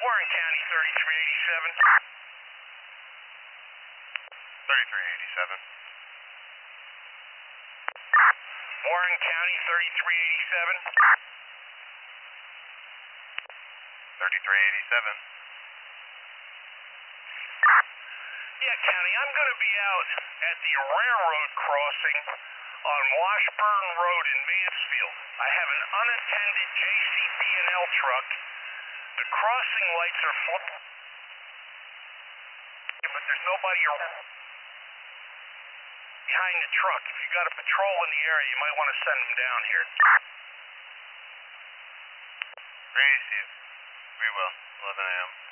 Warren County 3387. 3387. Warren County 3387. 3387. Yeah, County, I'm going to be out at the railroad crossing on Washburn Road in Mansfield. I have an unattended JCB&L truck. The crossing lights are flipping, but there's nobody around behind the truck. If you got a patrol in the area, you might want to send them down here. Ready to see you. We will. 11 a.m.